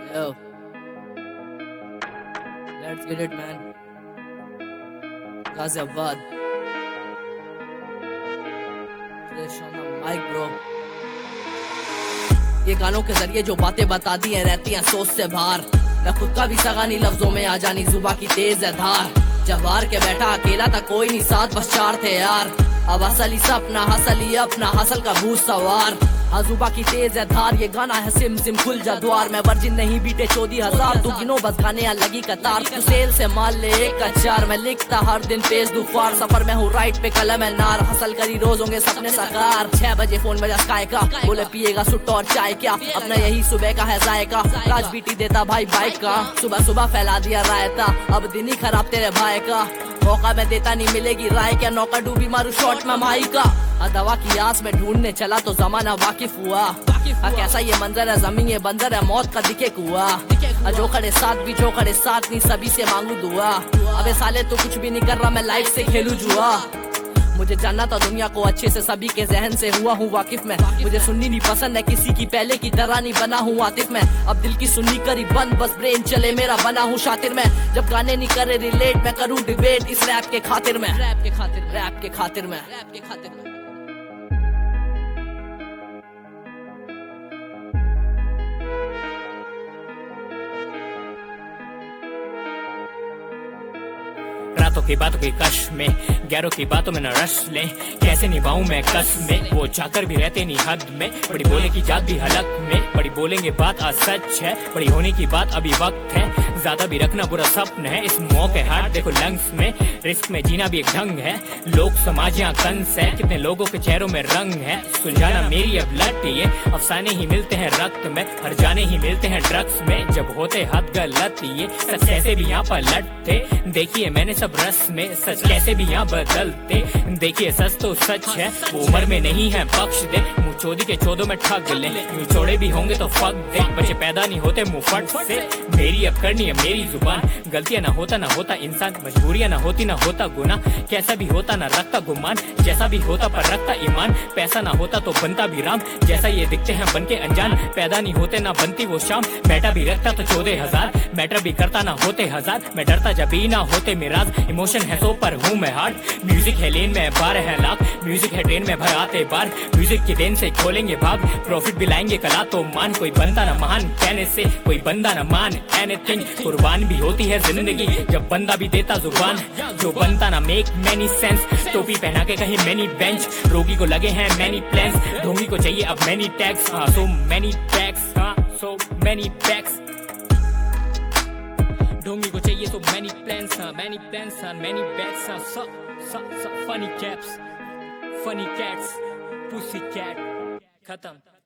Yo, let's get it, man. Ghaziabad. Fresh on the mic, bro. ये गानों के जरिए जो बातें बता दी हैं रहती हैं सोच से बाहर। मैं खुद का भी सगा नहीं लफ्जों में आ जानी जुबा की तेज है धार। जब हार के बैठा अकेला था कोई नहीं साथ बस चार थे यार। अब असली सपना हसली अपना हसल का भूत सवार। आजुबा की तेज है धार ये गाना है सिम सिम खुल जा द्वार। मैं वर्जिन नहीं बीटे 14,000 तू गिनो बस गाने या लगी कतार। तू सेल से माल ले एक अचार मैं लिखता हर दिन पेज दुफार। सफर में हूँ राइट पे कलम है नार हसल करी रोज होंगे सपने साकार। 6 बजे फोन बजा स्काई का बोले पिएगा सुट्टा और चाय क्या अपना यही सुबह का है जायका। राज बीटी देता भाई बाइक का सुबह सुबह फैला दिया रायता। अब दिन ही खराब तेरे भाई का मौका मैं देता नहीं मिलेगी राय क्या नौका डूबी मारू शॉट में माई का। दवा की आस में ढूंढने चला तो जमाना वाकिफ हुआ। कैसा ये मंजर है जमीन ये बंजर है मौत का दिखे कुआ। जो खड़े साथ भी जो खड़े साथ नहीं सभी से मांगू दुआ। अबे साले तो कुछ भी नहीं कर रहा मैं लाइफ से खेलू जुआ। मुझे जानना था दुनिया को अच्छे से सभी के जहन से हुआ हूँ वाकिफ में। मुझे सुननी नहीं पसंद है किसी की पहले की तरह नहीं बना हूँ आतिफ में। अब दिल की सुननी करी बंद बस ब्रेन चले मेरा बना हूँ शातिर में। जब गाने नहीं करे रिलेट मैं करूँ डिबेट इस रैप के खातिर में। रैप के खातिर में। रातों की बातों की कश में गैरों की बातों में न रश ले। कैसे निभाऊं मैं कस में वो जाकर भी रहते नहीं हद में। बड़ी बोले की जात भी हलक में बड़ी बोलेंगे बात आज सच है। बड़ी होने की बात अभी वक्त है ज्यादा भी रखना बुरा सपन है। इस मौके हाथ देखो लंग्स में रिस्क में जीना भी एक ढंग है। लोग समाज यहाँ कंस है कितने लोगों के चेहरों में रंग है। सुलझाना मेरी अब लट ये अफसाने ही मिलते हैं रक्त में हर जाने ही मिलते हैं ड्रग्स में। जब होते हद गलत ये सच कैसे भी यहाँ पर लटते। देखिए मैंने सब रस में सच कैसे भी यहाँ बदलते। देखिए सच तो सच है वो उम्र में नहीं है बख्श दे। मुँह चोदी के चौदों में ठग ले यूं चौड़े भी होंगे तो फक दे। बच्चे पैदा नहीं होते मुँह फट से मेरी अब करनी है मेरी जुबान। गलतियां ना होता इंसान मजबूरियां ना होता गुना। कैसा भी होता ना रखता गुमान जैसा भी होता पर रखता ईमान। पैसा ना होता तो बनता भी राम जैसा ये दिखते हैं बन के अनजान। पैदा नहीं होते ना बनती वो शाम बेटा भी रखता तो 14,000 मैटर भी करता ना होते हजार। मैं डरता जब भी ना होते मिराज इमोशन है सो पर हूँ मैं हार्ड। म्यूजिक है लेन में 12 है लाख म्यूजिक है ट्रेन में भर आते बार। म्यूजिक की देन से खोलेंगे भाग प्रॉफिट भी लाएंगे कला तो मान। कोई बनता ना महान कहने से कोई बंदा ना मान एनीथिंग। कुर्बान भी होती है जिंदगी जब बंदा भी देता जुबान। जो बनता ना मेक मैनी सेंस टोपी पहना के कहीं मैनी बेंच। रोगी को लगे हैं मैनी प्लान्स ढोंगी को चाहिए अब many tax. So many tax so many tax ढोंगी को चाहिए so many plans many bags funny caps funny cats pussy cat खत्म।